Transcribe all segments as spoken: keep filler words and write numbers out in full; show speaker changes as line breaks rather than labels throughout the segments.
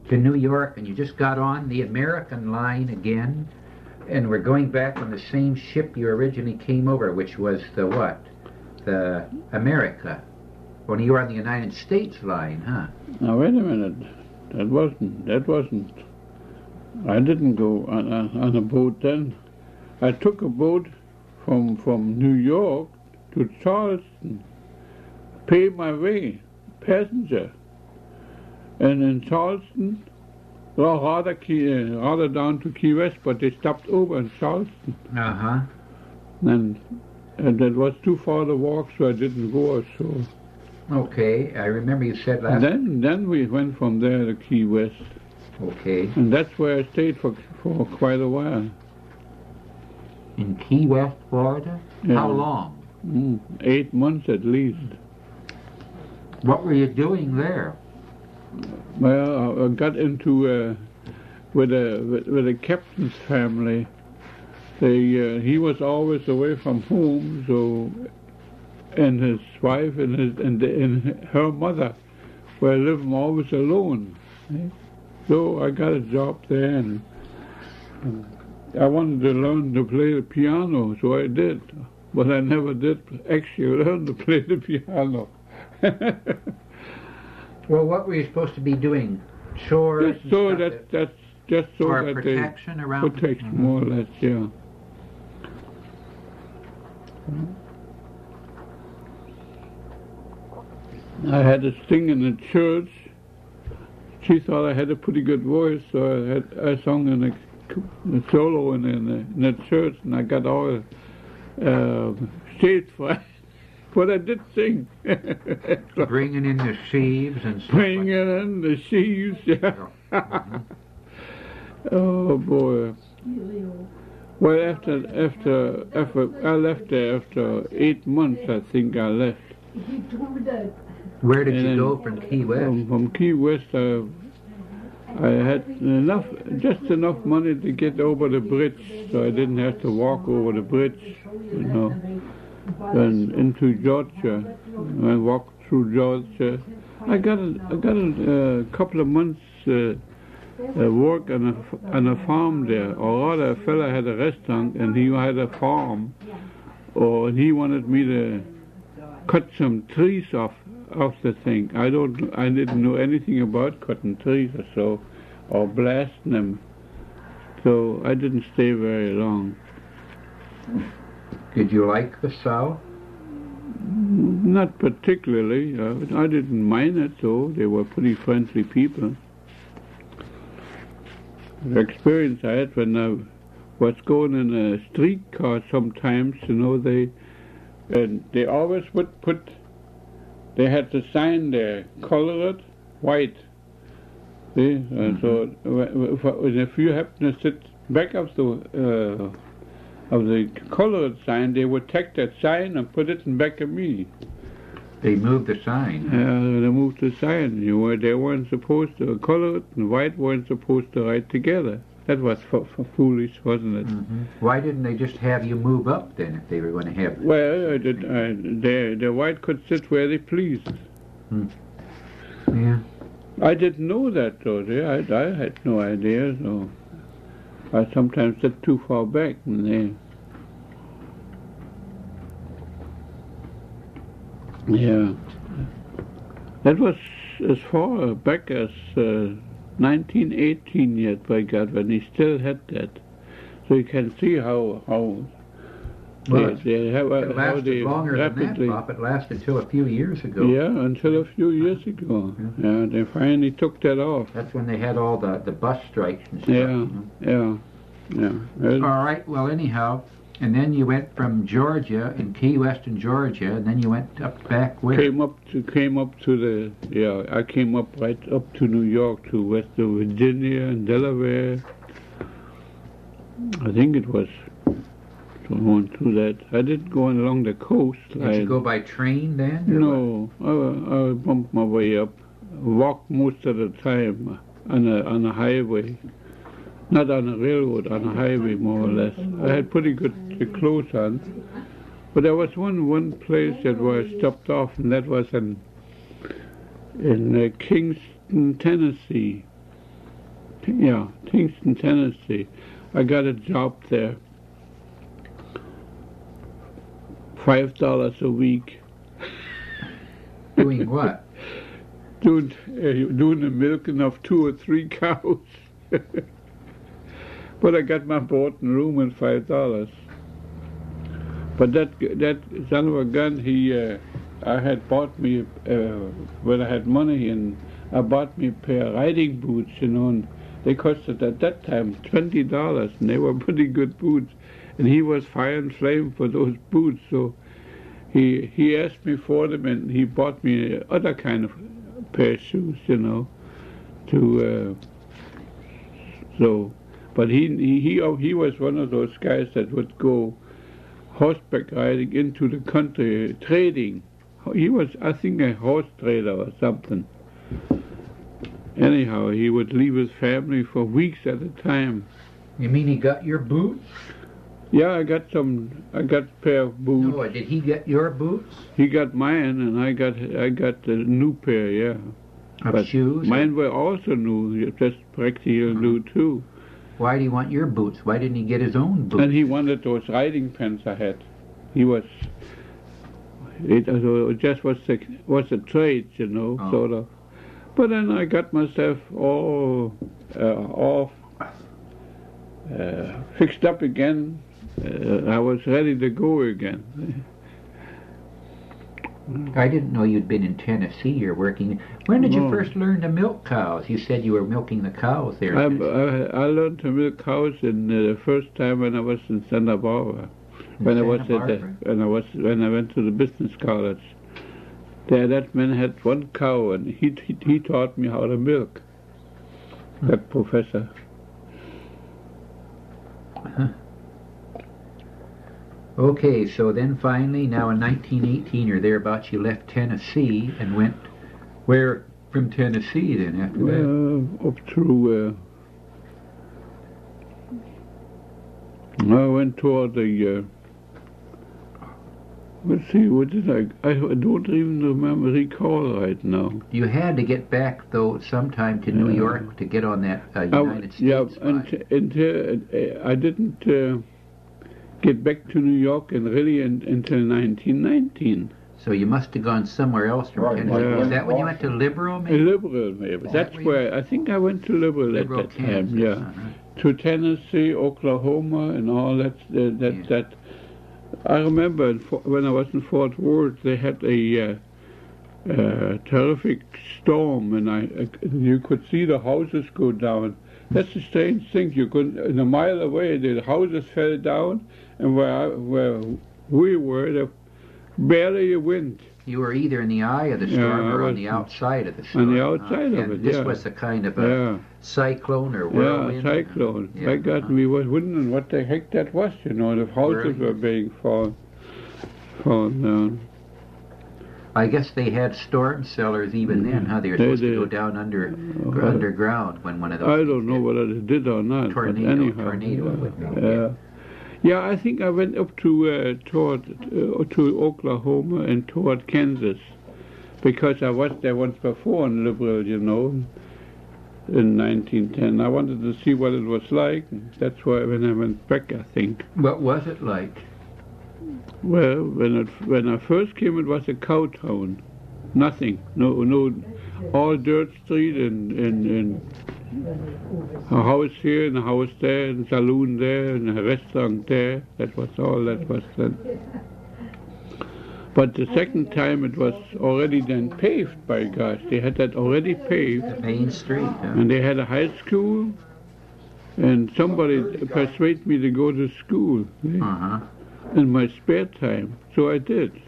to New York, and you just got on the American line again, and we're going back on the same ship you originally came over, which was the what? The America. When you were on the United States line, huh?
Now wait a minute. That wasn't. That wasn't. I didn't go on a, on a boat then. I took a boat from from New York to Charleston. Pay my way, passenger. And in Charleston, well, rather, Key, uh, rather down to Key West, but they stopped over in Charleston.
Uh-huh.
And, and it was too far to walk, so I didn't go so.
Okay, I remember you said last...
And then, then we went from there to Key West.
Okay.
And that's where I stayed for, for quite a while.
In Key West, Florida?
Yeah.
How long?
Mm, eight months at least.
What were you doing there?
Well, I got into uh, with a with, with a captain's family. They uh, he was always away from home, so and his wife and his and, the, and her mother were living always alone. Eh? So I got a job there, and uh, I wanted to learn to play the piano, so I did. But I never did actually learn to play the piano.
Well, what were you supposed to be doing? Chores?
Just so that, that's just so
for
that
protection
they
around
protection
mm-hmm.
more or less, yeah. I had a sing in the church. She thought I had a pretty good voice, so I had I sung in a, a solo in, in, the, in the church, and I got all uh, stage fright. But I did sing.
Bringing in the sheaves and stuff.
Bringing
like
in the sheaves, yeah.
Mm-hmm.
Oh boy. Well, after after after I left there after eight months, I think I left.
Where did
and
you go from Key West?
From, from Key West, I, I had enough, just enough money to get over the bridge, so I didn't have to walk over the bridge, you know. And into Georgia, I walked through Georgia. I got a, I got a uh, couple of months uh, uh, work on a on a farm there, or rather, a fella had a restaurant and he had a farm, or he wanted me to cut some trees off off the thing. I don't, I didn't know anything about cutting trees or so, or blasting them, so I didn't stay very long.
Did you like the South?
Not particularly. Uh, I didn't mind it, though. They were pretty friendly people. The experience I had when I was going in a streetcar sometimes, you know, they and they always would put, they had the sign there, colored white. See? Mm-hmm. uh, so if you happen to sit back of the uh, of the colored sign, they would take that sign and put it in back of me.
They moved the sign.
Uh, they moved the sign. You were, they weren't supposed to, colored and white weren't supposed to write together. That was f f foolish, wasn't it?
Mm-hmm. Why didn't they just have you move up then if they were going to have...
Well, I did, I, the, the white could sit where they pleased.
Hmm. Yeah.
I didn't know that, though. I, I had no idea, so... I sometimes sit too far back, and they, yeah, that was as far back as uh, nineteen eighteen yet, by God, when he still had that. So you can see how how
well,
they, they have
it
how they
longer
rapidly.
Than that, Bob. It lasted till a few years ago.
Yeah, until a few years ago. Yeah, yeah they finally took that off.
That's when they had all the the bus strikes and stuff.
Yeah,
you know?
yeah, yeah.
All right. Well, anyhow, and then you went from Georgia, in Key West in Georgia, and then you went up back where?
Came up to came up to the yeah. I came up right up to New York, to West Virginia and Delaware. I think it was going through that. I didn't go along the coast.
Did you go by train then?
No, I, I bumped my way up. Walked most of the time on a on a highway. Not on a railroad, on a highway, more or less. I had pretty good clothes on. But there was one one place that where I stopped off, and that was in in uh, Kingston, Tennessee. yeah, Kingston, Tennessee. I got a job there. Five dollars a week.
Doing what?
Doing, uh, doing the milking of two or three cows. But I got my board and room and five dollars. But that that son of a gun, he, uh, I had bought me, uh, when I had money, and I bought me a pair of riding boots, you know, and they costed at that time twenty dollars, and they were pretty good boots. And he was fire and flame for those boots, so he he asked me for them, and he bought me other kind of pair of shoes, you know, to, uh, so, but he, he, he, he was one of those guys that would go horseback riding into the country, trading. He was, I think, a horse trader or something. Anyhow, he would leave his family for weeks at a time.
You mean he got your boots?
Yeah, I got some. I got a pair of boots.
No, did he get your boots?
He got mine, and I got I got a new pair. Yeah,
of
but
shoes.
Mine were also new, just practically uh-huh. new too.
Why do you want your boots? Why didn't he get his own boots?
And he wanted those riding pants I had. He was. It, it just was a was a trade, you know, oh. sort of. But then I got myself all uh, all uh, fixed up again. Uh, I was ready to go again.
I didn't know you'd been in Tennessee. You're working. When did no. you first learn to milk cows? You said you were milking the cows there.
I, I, I learned to milk cows in uh, the first time when I was in Santa Barbara.
In
when
Santa
I was at the, when I was when I went to the business college. There, that man had one cow, and he he, he taught me how to milk. Hmm. That professor.
Uh-huh. Okay, so then finally, now in nineteen eighteen or thereabouts, you left Tennessee and went where from Tennessee then after that?
Uh, up through, uh, I went toward the, uh, let's see, what did I, I don't even remember, recall right now.
You had to get back, though, sometime to New uh, York to get on that uh, United I, States
Yeah,
flight.
and, and uh, I didn't... Uh, get back to New York and really in, until nineteen nineteen.
So you must have gone somewhere else from right. Tennessee. Yeah. Is that when you went to Liberal, maybe?
Liberal, maybe. That's where, I think I went to Liberal, Liberal at that Kansas, time, yeah. Uh-huh. To Tennessee, Oklahoma, and all that. Uh, that, yeah. that. I remember when I was in Fort Worth, they had a uh, uh, terrific storm, and I, uh, you could see the houses go down. That's a strange thing. You could, in a mile away, the houses fell down, and where I, where we were, there barely a wind.
You were either in the eye of the storm yeah, or on the outside of the storm.
On the outside
uh,
of it,
this
yeah.
was a kind of a
yeah.
cyclone or whirlwind.
Yeah, cyclone. Yeah. I got, we was wondering what the heck that was, you know, the houses were being fallen, fallen down.
I guess they had storm cellars even then, huh? They were supposed they, to go down under uh, underground when one of those...
I don't know whether they did or not,
tornado,
but anyhow.
Tornado
yeah,
would be,
yeah.
yeah.
yeah, I think I went up to uh, toward uh, to Oklahoma and toward Kansas, because I was there once before in Liberal, you know, in nineteen ten. I wanted to see what it was like. That's why when I went back, I think.
What was it like?
Well, when it, when I first came, it was a cow town. Nothing, no, no, all dirt street and, and, and a house here and a house there and a saloon there and a restaurant there. That was all that was then. But the second time it was already then paved, by gosh. They had that already paved.
The main street, yeah.
And they had a high school, and somebody persuaded me to go to school.
Uh-huh.
In my spare time, so I did.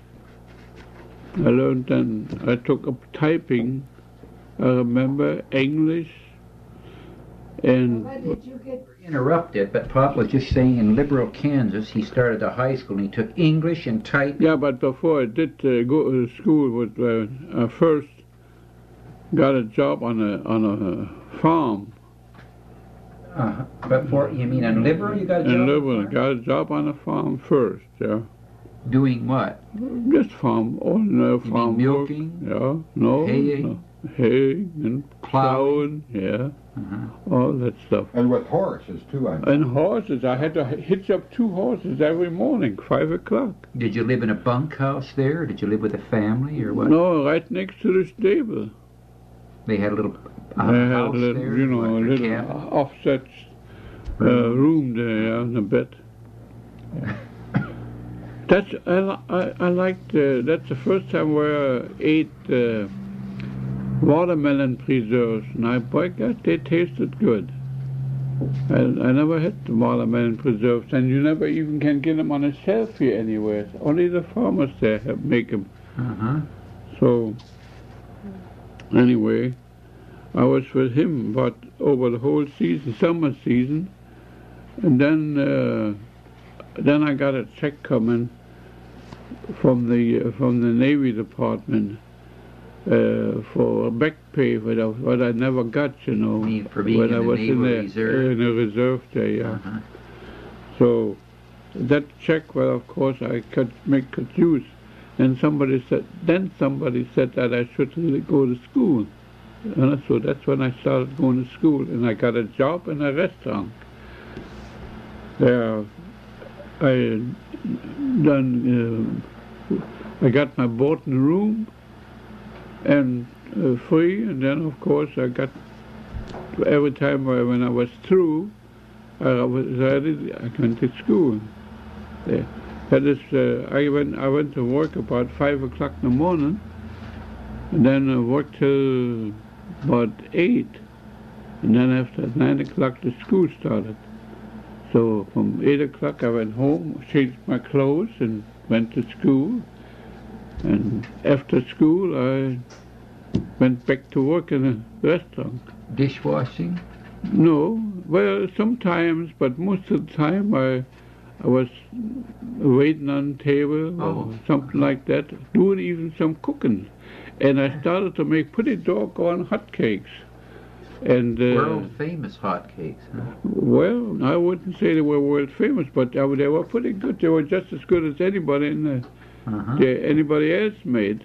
I learned then, I took up typing, I remember English, and...
Did you get interrupted, but Pop was just saying in Liberal, Kansas, he started a high school and he took English and typing.
Yeah, but before I did uh, go to school, with, uh, I first got a job on a, on a farm.
Uh, but for, you mean in Liberal you got a job?
In Liberal, I got a job on a farm first, yeah.
Doing what?
Just farm, ordinary farm
milking?
work. Yeah, no.
Haying?
haying and plowing, yeah,
Uh-huh.
all that stuff.
And with horses, too, I know.
And horses, I had to hitch up two horses every morning, five o'clock.
Did you live in a bunkhouse there, or did you live with a family, or what?
No, right next to the stable.
They had a little uh,
I had a
house
little,
there,
you know,
what,
a
or
little
cabin?
offset uh, room there, yeah, in the bed. That's I, li- I, I liked. Uh, that's the first time where I ate uh, watermelon preserves, and I boy, God, they tasted good. I, I never had the watermelon preserves, and you never even can get them on a shelf here anywhere. Only the farmers there have, make them.
Uh-huh.
So anyway, I was with him about over the whole season, summer season, and then uh, then I got a check coming from the uh, from the Navy Department uh, for back pay, what I, what I never got, you know,
mean, for being
when
in
I
the
was in
Naval
the
Reserve?
in the reserve there, yeah.
Uh-huh.
So that check, well, of course, I could make good use. And somebody said, then somebody said that I should really go to school. And so that's when I started going to school, and I got a job in a restaurant. There, I done. Uh, I got my board and room, and uh, free, and then of course I got every time I, when I was through, I was ready. I went to school. There. That is, uh, I went. I went to work about five o'clock in the morning, and then I worked till about eight, and then after nine o'clock the school started. So from eight o'clock I went home, changed my clothes, and went to school. And after school I went back to work in a restaurant.
Dishwashing?
No, well sometimes, but most of the time I. I was waiting on the table or
Oh.
something like that, doing even some cooking. And I started to make pretty doggone hotcakes. And uh,
World famous hotcakes, huh?
well, I wouldn't say they were world famous, but uh, they were pretty good. They were just as good as anybody in the,
Uh-huh.
the, anybody else made.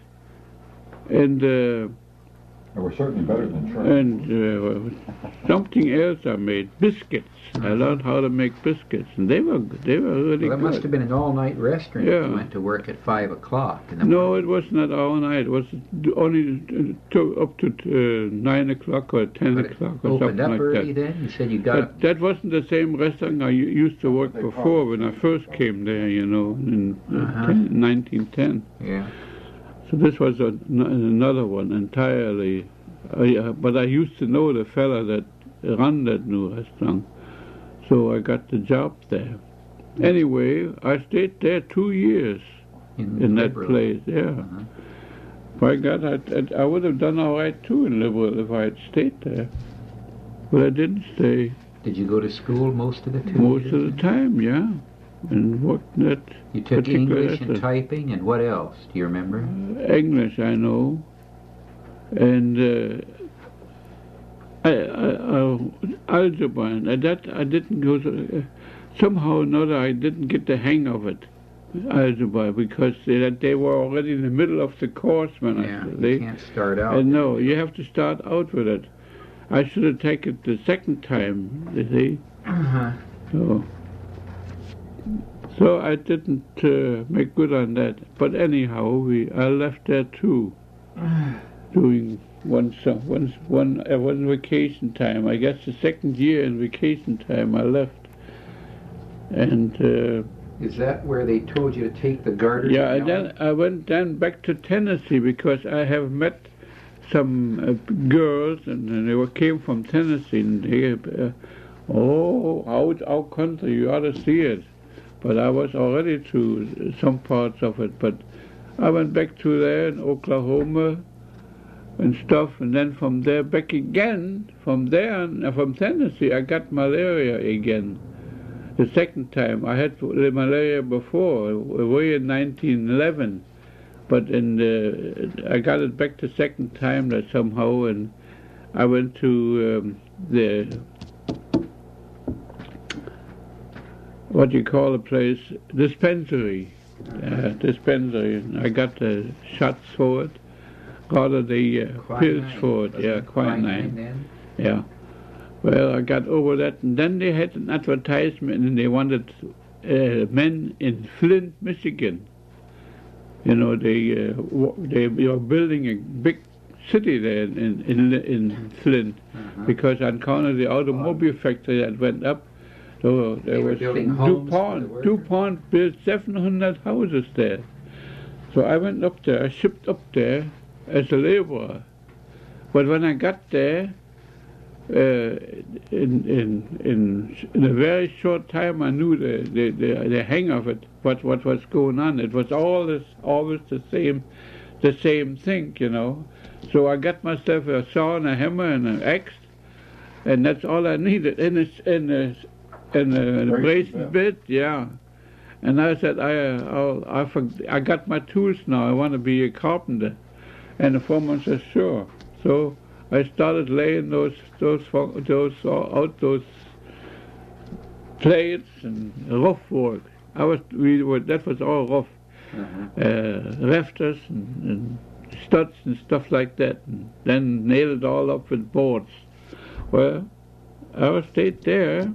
And uh,
They were certainly better than Trump.
and uh, something else I made, biscuits. I learned how to make biscuits, and they were they were really
Well, it
good.
must have been an all-night restaurant.
Yeah.
You went to work at five o'clock in the
No,
morning.
it was not all night. It was only uh, to, up to uh, nine o'clock or ten
But it
o'clock or
opened
something
up
like
early
that.
then? You said you got up.
But that wasn't the same restaurant I u- used to work
They
before
probably-
when I first came there, you know, in uh,
Uh-huh.
ten, nineteen ten.
Yeah.
So this was a, n- another one entirely. I, uh, but I used to know the fella that ran that new restaurant, so I got the job there. Anyway, I stayed there two years in that
Liberal.
place, yeah.
Uh-huh.
By God, I, I, I would have done all right too in Liberal if I had stayed there. But I didn't stay
Did you go to school most of the two
most
years?
of the time, yeah. And worked in that
You took
particular
English and
restaurant.
typing, and what else? Do you remember?
English, I know. And uh, I, I, I, algebra, and that I didn't go to, uh, somehow or another I didn't get the hang of it, algebra, because they, they were already in the middle of the course when
Yeah,
I
you
they,
can't start out.
And no, you have to start out with it. I should have taken it the second time, you see.
Uh-huh.
So, so I didn't uh, make good on that. But anyhow, we I left there too, doing one su- one one uh, one vacation time. I guess the second year in vacation time I left, and uh,
Is that where they told you to take the garter?
yeah, and then I went then back to Tennessee because I have met some uh, girls, and, and they were came from Tennessee, and they, uh, oh, out our country, you ought to see it. But I was already to some parts of it, but I went back to there in Oklahoma and stuff, and then from there back again, from there, uh, from Tennessee, I got malaria again. The second time. I had the malaria before, way in nineteen eleven. But in the, I got it back the second time that somehow, and I went to um, the, what do you call the place, dispensary, uh, dispensary. I got the shots for it, part of the uh, pills
Quinine,
for it.
wasn't
Yeah,
it?
quinine.
then?
Yeah. Well, I got over that, and then they had an advertisement, and they wanted uh, men in Flint, Michigan. You know, they uh, w- they were building a big city there in in, in Flint
Uh-huh.
because on account of the automobile factory that went up. So there
They were
was
building homes for the
DuPont.
workers.
DuPont built seven hundred houses there. So I went up there. I shipped up there as a laborer. But when I got there, uh, in, in in in a very short time, I knew the the, the, the hang of it. What what was going on? It was all this, always the same, the same thing, you know. So I got myself a saw and a hammer and an axe, and that's all I needed. And a and a and a brazen bit, yeah. And I said, I I'll, I forg- I got my tools now. I want to be a carpenter. And the foreman said, sure. So I started laying those those those out those plates and rough work. I was we were that was all rough,
Uh-huh.
uh, rafters and, and studs and stuff like that, and then nailed it all up with boards. Well, I was stayed there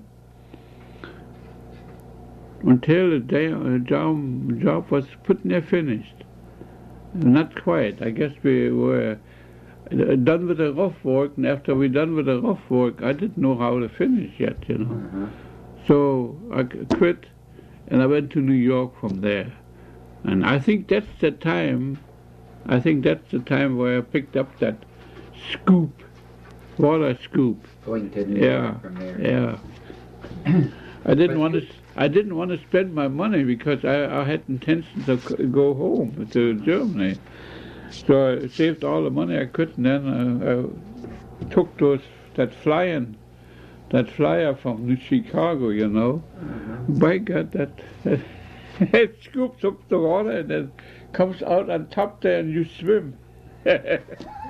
until the day the job job was put near finished. Not quite. I guess we were done with the rough work, and after we done with the rough work, I didn't know how to finish yet, you know.
Uh-huh.
So I quit, and I went to New York from there. And I think that's the time, I think that's the time where I picked up that scoop, water scoop.
Going to New
Yeah,
York from there.
yeah. I didn't
But
want
you-
to. I didn't want to spend my money because I, I had intentions of c- go home to Germany. So I saved all the money I could, and then uh, I took those that flying, that flyer from New Chicago, you know.
Uh-huh.
By God, that, that it scoops up the water and then comes out on top there, and you swim.
You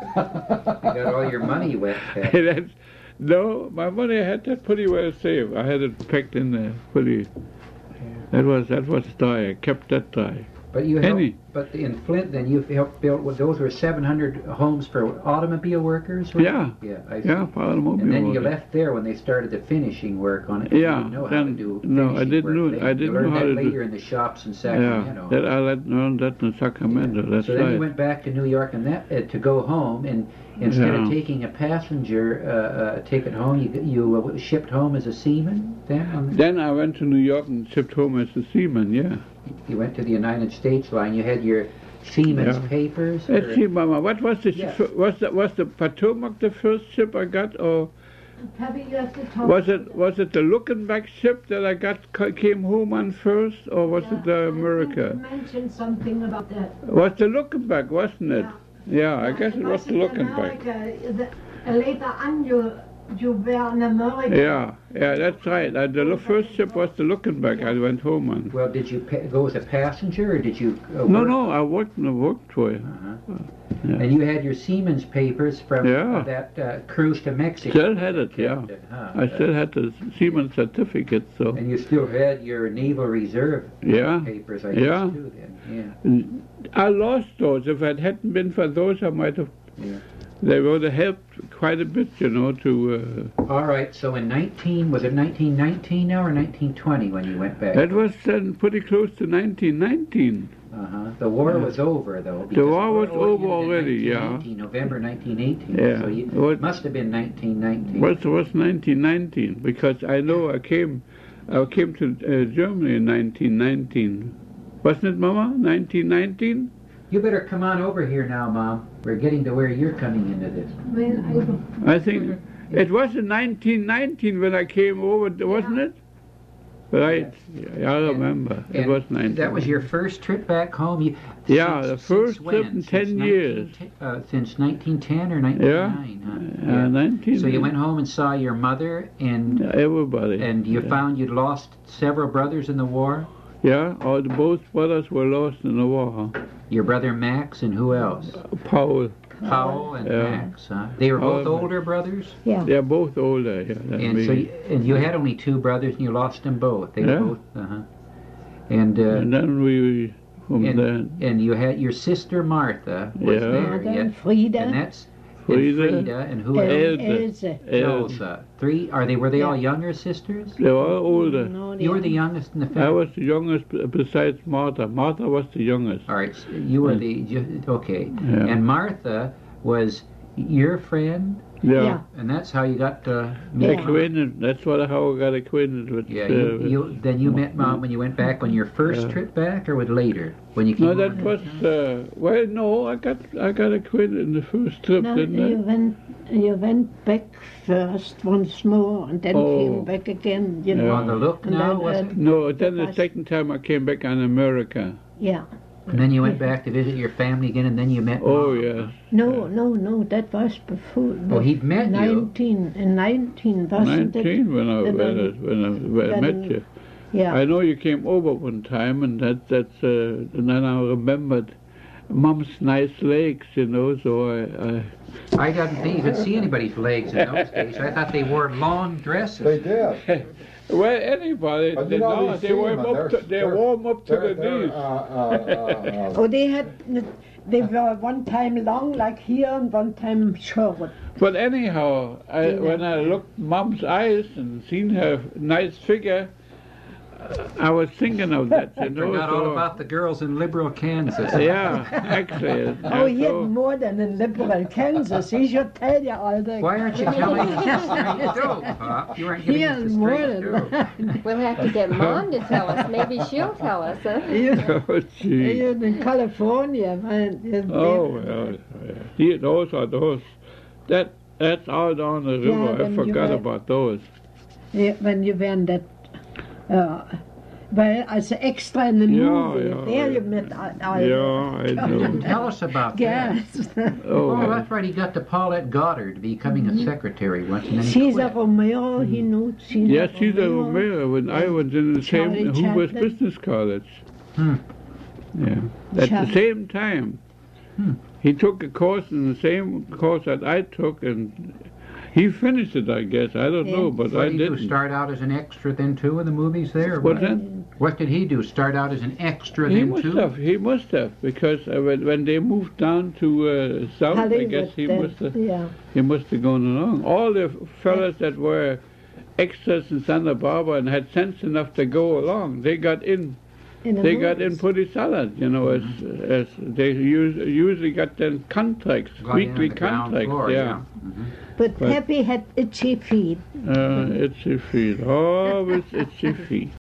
got all your money wet. Pat.
That's, no, my money I had that pretty well saved. I had it packed in there pretty. That was that was dry. I kept that dry.
But you
Penny.
helped, but in Flint, then you helped build. Well, those were seven hundred homes for automobile workers. Right?
Yeah.
Yeah. I see.
Yeah, for automobile.
And then you
workers.
left there when they started the finishing work on it. You
Yeah,
didn't know how
then-
to do
no, I
finishing
didn't
work
know-
later.
I didn't
you
know
learned
how
that
to do-
later in the shops in
Yeah,
Sacramento.
that I let learned that in Sacramento. That's
so then
right.
you went back to New York and that uh, to go home, and instead of
Yeah.
taking a passenger uh, uh, ticket home, you you uh, shipped home as a seaman. Then on the,
Then I went to New York and shipped home as a seaman. Yeah.
you went to the United States line. You had your seaman's
Yeah.
papers.
Let's
or-
see, Mama. What was the
Yeah.
sh- was the was the Potomac the first ship I got, or
Pappy, you have to talk.
was it was it the Lookenback ship that I got ca- came home on first, or was it the America?
You mentioned something about that.
Was the Lookenback, wasn't it? Yeah, I guess it was the Lookenback.
America. The- Later on, you you were in America.
Yeah, yeah, that's right. Uh, the first ship was the Lookenback. I went home on.
Well, did you pa- go as a passenger, or did you? Uh,
No,
work?
no, I worked I worked for it.
Uh-huh.
Yeah.
And you had your seaman's papers from
Yeah.
uh, that uh, cruise to Mexico.
Still had it, yeah.
Captain, huh?
I still had the seaman certificate, so
And you still had your Naval Reserve
yeah.
papers, I
Yeah.
guess, too, then. Yeah.
I lost those. If it hadn't been for those, I might have.
Yeah.
They would have helped quite a bit, you know, to. Uh,
All right, so in nineteen, was it nineteen nineteen now or nineteen twenty when you went back?
that was then pretty close to nineteen nineteen.
Uh-huh. The war
Yeah.
was over, though.
The
because
war was
World War
over
ended in
already, yeah.
nineteen eighteen, November nineteen eighteen.
Yeah.
So you,
What-
it must have been nineteen nineteen.
Was was nineteen nineteen because I know I came, I came to uh, Germany in nineteen nineteen. Wasn't it, Mama? nineteen nineteen.
You better come on over here now, Mom. We're getting to where you're coming into this.
When
I think it was in nineteen nineteen when I came over, wasn't it? Right. Yeah, I remember. It
And
was nineteen.
That was your first trip back home? You,
Yeah,
since-
the
since
first
when?
trip in
Since
ten
19
years.
Uh, since nineteen ten or nineteen oh nine, huh?
Yeah, nineteen.
So you went home and saw your mother, and
Yeah, everybody.
and you
yeah.
found you'd lost several brothers in the war?
Yeah, all the, both brothers were lost in the war. Huh?
Your brother Max and who else?
Paul.
Powell and
Yeah.
Max, huh? They were both
Oh,
older brothers?
Yeah.
They're both older. Yeah, than
And
me.
so, you, and you had only two brothers, and you lost them both. They
Yeah.
were both, uh-huh. And, uh,
and then we from
and,
there.
and you had your sister Martha was
Yeah.
there,
Martha
yeah.
and Frida.
And that's
Frida.
and Frida and who
and
else?
Else.
Else.
Else.
Elsa. Three. Are they? Were they all
Yeah.
younger sisters?
They were all older.
No,
You were
they-
the youngest in the
I
family.
was the youngest b- besides Martha. Martha was the youngest.
All right. So you were the you, okay.
Yeah.
And Martha was your friend,
Yeah.
Yeah.
and that's how you got to meet.
Yeah.
Acquainted. That's what how I got acquainted with.
Yeah.
uh,
You,
with-
you then you met Mom when you went back on your first
Yeah.
trip back, or with later when you came.
No, that
over?
was uh, well. No, I got I got acquainted in the first trip,
No,
didn't
you
I?
went, you went back first once more and then
Oh.
came back again, you know.
Yeah.
on the look
And
now,
then,
was
uh,
it?
No, then the
was-
second time I came back on America.
Yeah.
And then you went back to visit your family again, and then you met.
Oh
Mom.
yes,
No, no, no, that was before.
Oh, he'd met you.
nineteen, in nineteen, wasn't it?
nineteen when I
And
when I,
then-
when I, when I
then-
met you.
Yeah.
I know you came over one time, and that that's uh, and then I remembered Mom's nice legs, you know. So I, I
I didn't even see anybody's legs in those days. I thought they wore long dresses.
They did.
well anybody
But
they,
you know,
no,
we
they
see
warm
them,
up
and
to,
they're-
they
they're-
warm up to
They're,
the
they're,
knees.
uh, uh, uh,
Oh, they had, they were one time long like here and one time short.
But anyhow, I,
Yeah.
when I looked Mom's eyes and seen her nice figure, uh, I was thinking of that, you know.
Forgot
so-
all about the girls in liberal Kansas.
Yeah, actually.
Oh,
and
he had
so-
more than in liberal Kansas. He should tell you all the.
Why aren't you telling us the straight dope, Pop? You aren't
He
giving us
had
the
more
straight dope.
than
We'll have to get Mom to tell us. Maybe she'll tell us. Huh?
you.
Oh, gee.
You in California, man. you-
Oh, well, yeah. See, those are those. That That's out on the
Yeah,
river. I
when you
forgot
were-
about those.
Yeah, when you were in that, uh, well, as an extra in the
Yeah,
movie,
yeah,
there
yeah.
you met all, all
Yeah, I know.
Tell us about that.
Yes.
Oh,
Oh, that's right. He got to Paulette Goddard becoming a secretary once, and then he
Caesar
quit.
Romeo, he knew Caesar
yes, Caesar
Romeo.
Romero. When I was in the same
Charlie
Hoover's
Chaplin.
Business College.
Hmm.
Yeah, at
Chap-
the same time.
Hmm.
He took a course in the same course that I took, and he finished it, I guess. I don't
Yeah.
know, but
What
I
did he do?
didn't.
Start out as an extra then too in the movies there? or
What's
what?
that?
What did he do? Start out as an extra
He
then
must
too?
have. He must have, because uh, when, when they moved down to uh, South, I
Hollywood,
guess he
then,
must have.
yeah.
He must have gone along. All the fellas that were extras in Santa Barbara and had sense enough to go along, they got in.
In the
They got in
movies.
pretty solid, you know, as as they us, usually got them contracts,
Got in on
weekly
the ground
contracts.
floor,
yeah,
Mhm.
But
But-
Peppy had itchy feet.
Uh, itchy feet, always itchy feet.